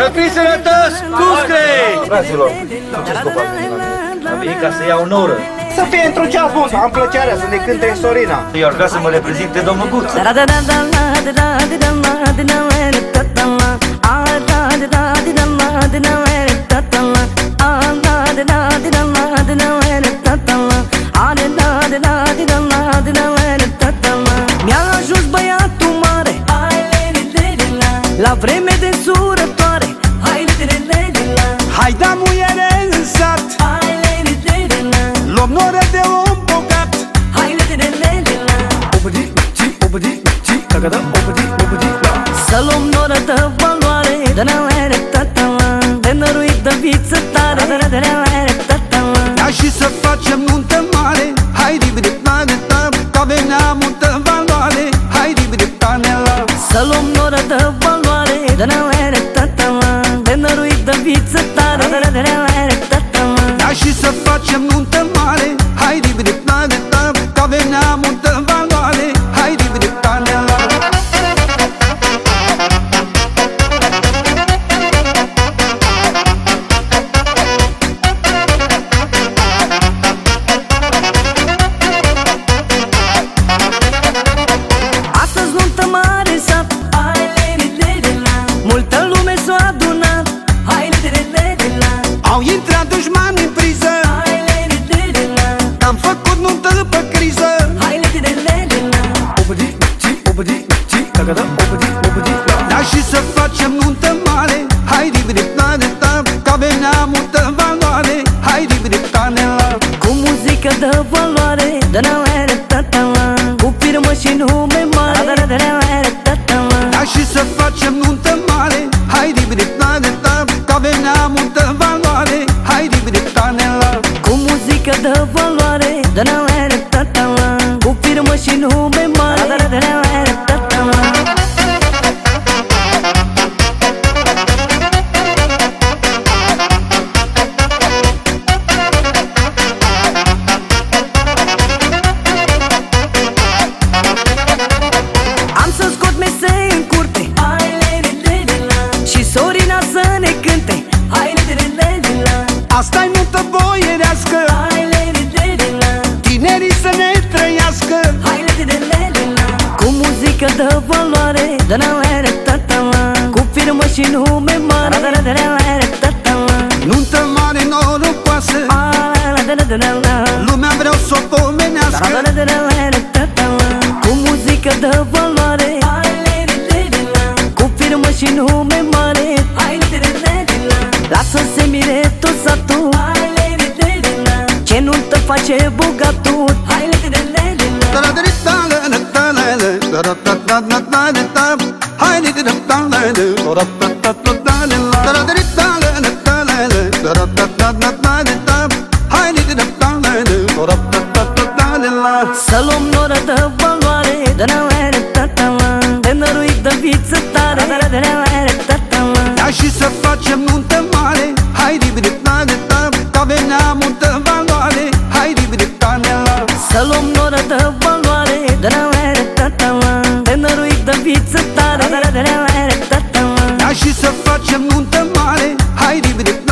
Să fii sănătos, Cuscre! Fraților, cu ce scop ați venit la mine? Am venit ca să iau noră. Să fie într-un ceas bun, să am plăcerea să ne cânte Sorina. Eu ar vrea să mă reprezinte domnul Guț. Mi-a ajuns băiatul mare, la vreme de surătoare. Hai da muiere în sat, luăm noră de om bogat. Să luăm noră de valoare, de năruit de viță tare. Ia și să facem nuntă mare, hai dibidip-na-de-ta, că avem neamul de valoare. Hai dibidip-na-de-la. Să luăm noră de valoare, de năruit de viță tare. Ia și să facem nuntă mare, hai dibidip-na-de-ta, că avem neamul de valoare. Hai dibidip-na-de-la. Astăzi nuntă mare în sat, multă lume s-a adunat. Au intrat dușmani în priză, am făcut nuntă pe criză. Ia și să facem nuntă mare, hai dibidip-na-de-ta, că avem neamul de valoare. Hai dibidip-na-de-la. Cu muzică de valoare, cu firmă și nume mare. Ia și să facem nuntă mare, hai dibidip-na-de-ta, că avem neamul de valoare. Hai dibidip-na-de-la. Cu muzică de valoare, cu firmă și nume mare. Am să scot mese în curte și Sorina să ne cânte. Asta-i nuntă boierească, tinerii să ne trăiască. Cu muzică de valoare, cu firmă și nume mare. Nuntă mare norocoasă, lumea vreau să o pomenească. Cu muzică de valoare, cu firmă și nume mare. Lasă să mire tot satul, ce nuntă face bogatul. Să luăm noră de valoare, de năruit de viță tare. Ia și să facem nuntă mare, hai dibidip-na-de-ta, că avem neamul de valoare. Hai dibidip-na-de-la. Să luăm noră de valoare, de năruit de viță tare. Ia și să facem nuntă mare, hai dibidip